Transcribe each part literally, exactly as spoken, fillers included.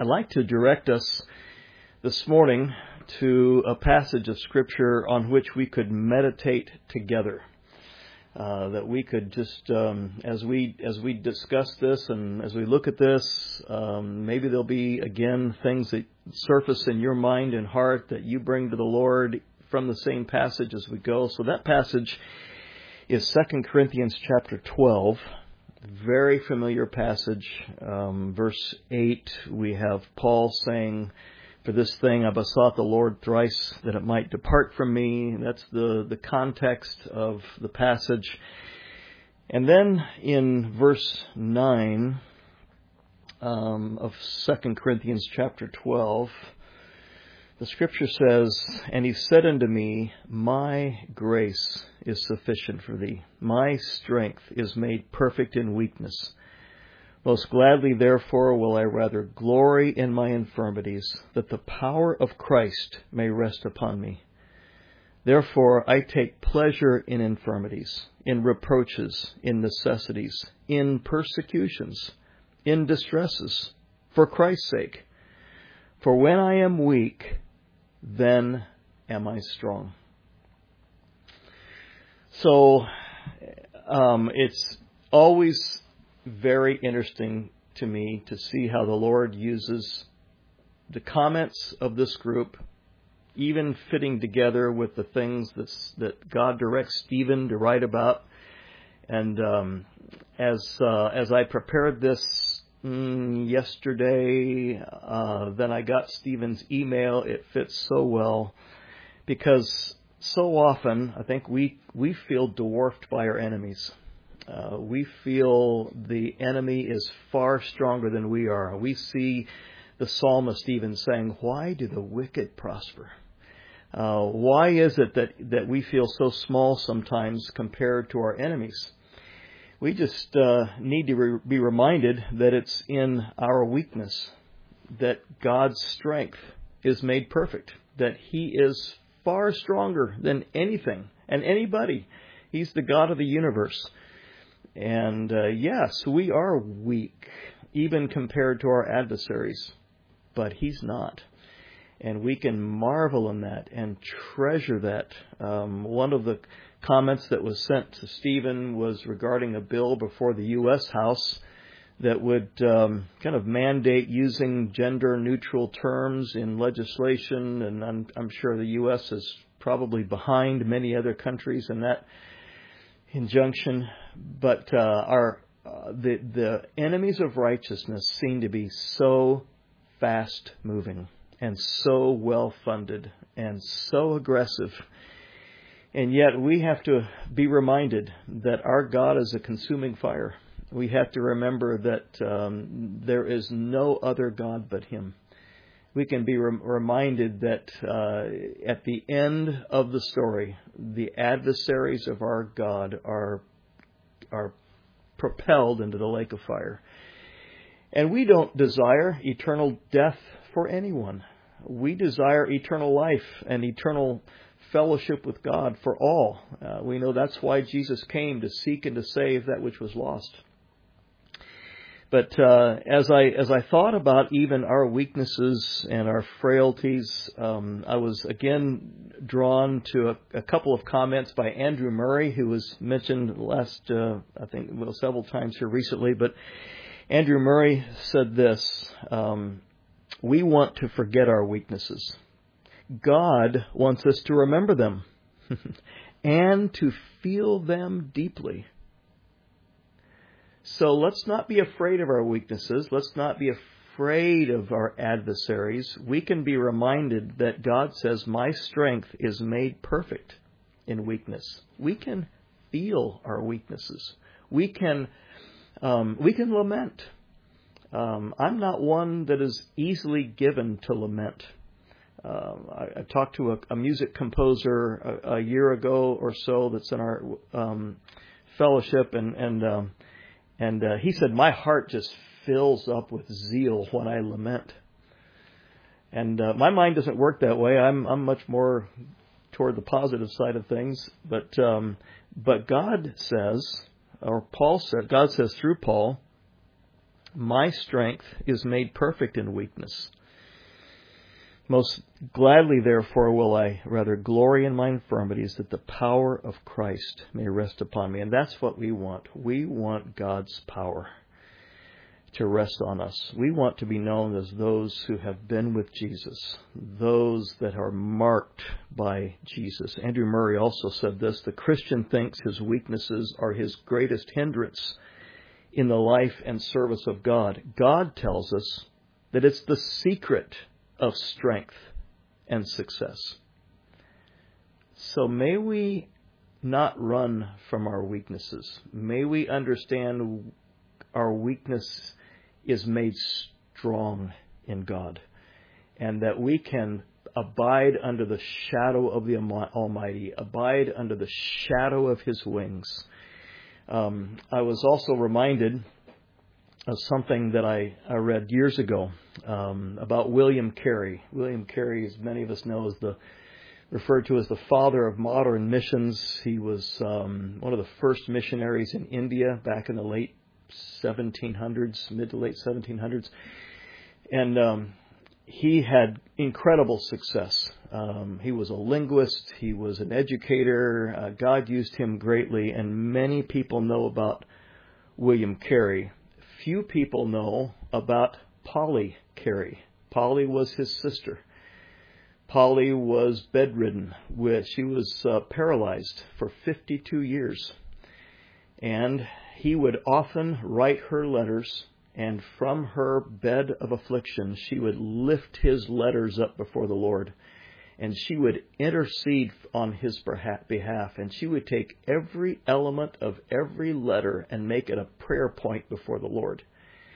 I'd like to direct us this morning to a passage of Scripture on which we could meditate together. Uh, that we could just, um, as we as we discuss this and as we look at this, um, maybe there'll be, again, things that surface in your mind and heart that you bring to the Lord from the same passage as we go. So that passage is Second Corinthians chapter twelve. Very familiar passage. Um, verse eight, we have Paul saying, "For this thing I besought the Lord thrice, that it might depart from me." That's the, the context of the passage. And then in verse nine um, of Second Corinthians chapter twelve, the Scripture says, "And he said unto me, My grace is sufficient for thee. My strength is made perfect in weakness. Most gladly, therefore, will I rather glory in my infirmities, that the power of Christ may rest upon me. Therefore, I take pleasure in infirmities, in reproaches, in necessities, in persecutions, in distresses, for Christ's sake. For when I am weak, then am I strong." So, um, it's always very interesting to me to see how the Lord uses the comments of this group, even fitting together with the things that's, that God directs Stephen to write about. And um, as uh, as I prepared this mm, yesterday, uh, then I got Stephen's email. It fits so well because so often I think we we feel dwarfed by our enemies. Uh, we feel the enemy is far stronger than we are. We see the psalmist even saying, "Why do the wicked prosper?" Uh, why is it that, that we feel so small sometimes compared to our enemies? We just uh, need to re- be reminded that it's in our weakness that God's strength is made perfect, that He is far stronger than anything and anybody. He's the God of the universe. And uh, yes, we are weak, even compared to our adversaries, but He's not. And we can marvel in that and treasure that. Um, one of the comments that was sent to Stephen was regarding a bill before the U S House that would um, kind of mandate using gender-neutral terms in legislation, and I'm, I'm sure the U S is probably behind many other countries in that injunction. But uh, our uh, the the enemies of righteousness seem to be so fast-moving and so well-funded and so aggressive. And yet we have to be reminded that our God is a consuming fire. We have to remember that um, there is no other God but Him. We can be rem- reminded that uh, at the end of the story, the adversaries of our God are are propelled into the lake of fire. And we don't desire eternal death for anyone. We desire eternal life and eternal fellowship with God for all. Uh, we know that's why Jesus came, to seek and to save that which was lost. But uh, as I as I thought about even our weaknesses and our frailties, um, I was again drawn to a, a couple of comments by Andrew Murray, who was mentioned last, uh, I think, well, several times here recently. But Andrew Murray said this: um, "We want to forget our weaknesses. God wants us to remember them and to feel them deeply. So let's not be afraid of our weaknesses. Let's not be afraid of our adversaries. We can be reminded that God says, 'My strength is made perfect in weakness.' We can feel our weaknesses. We can um, we can lament. Um, I'm not one that is easily given to lament. Uh, I, I talked to a, a music composer a, a year ago or so that's in our um, fellowship, and and um, and uh, he said, my heart just fills up with zeal when I lament. And uh, my mind doesn't work that way. I'm I'm much more toward the positive side of things. But um, but God says, or Paul said, God says through Paul, My strength is made perfect in weakness. Most gladly, therefore, will I rather glory in my infirmities, that the power of Christ may rest upon me. And that's what we want. We want God's power to rest on us. We want to be known as those who have been with Jesus, those that are marked by Jesus. Andrew Murray also said this: the Christian thinks his weaknesses are his greatest hindrance in the life and service of God. God tells us that it's the secret of strength and success. So may we not run from our weaknesses. May we understand our weakness is made strong in God, and that we can abide under the shadow of the Almighty, abide under the shadow of His wings. Um, I was also reminded of something that I, I read years ago um, about William Carey. William Carey, as many of us know, is the referred to as the father of modern missions. He was um, one of the first missionaries in India back in the late seventeen hundreds, mid to late seventeen hundreds. And um, he had incredible success. Um, he was a linguist. He was an educator. Uh, God used him greatly, and many people know about William Carey. Few people know about Polly Carey. Polly was his sister. Polly was bedridden. With, she was uh, paralyzed for fifty-two years. And he would often write her letters, and from her bed of affliction, she would lift his letters up before the Lord, and she would intercede on his behalf, and she would take every element of every letter and make it a prayer point before the Lord.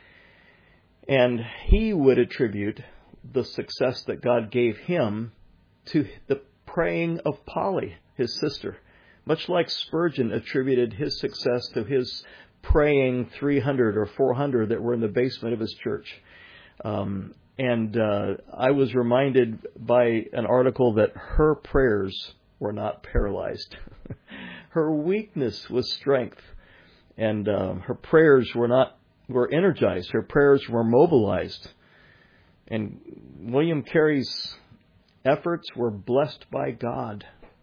And he would attribute the success that God gave him to the praying of Polly, his sister. Much like Spurgeon attributed his success to his praying three hundred or four hundred that were in the basement of his church. Um, and uh, I was reminded by an article that her prayers were not paralyzed. Her weakness was strength. And uh, her prayers were not were energized. Her prayers were mobilized. And William Carey's efforts were blessed by God,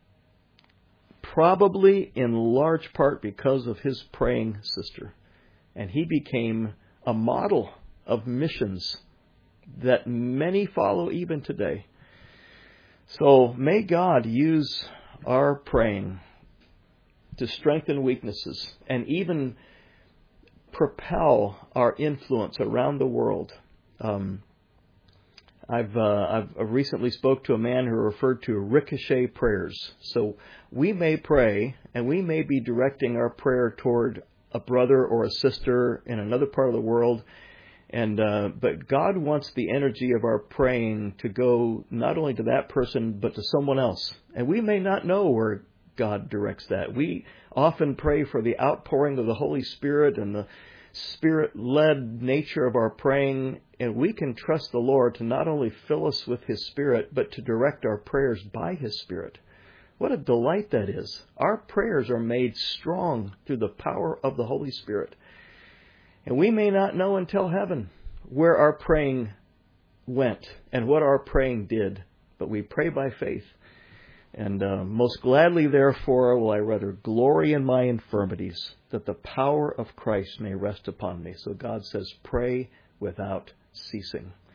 probably in large part because of his praying sister. And he became a model of missions that many follow even today. So may God use our praying to strengthen weaknesses and even propel our influence around the world. Um, I've, uh, I've recently spoke to a man who referred to ricochet prayers. So we may pray, and we may be directing our prayer toward a brother or a sister in another part of the world, and uh, but God wants the energy of our praying to go not only to that person, but to someone else. And we may not know where God directs that. We often pray for the outpouring of the Holy Spirit and the Spirit-led nature of our praying, and we can trust the Lord to not only fill us with His Spirit, but to direct our prayers by His Spirit. What a delight that is. Our prayers are made strong through the power of the Holy Spirit. And we may not know until heaven where our praying went and what our praying did, but we pray by faith. And uh, most gladly, therefore, will I rather glory in my infirmities, that the power of Christ may rest upon me. So God says, pray without ceasing.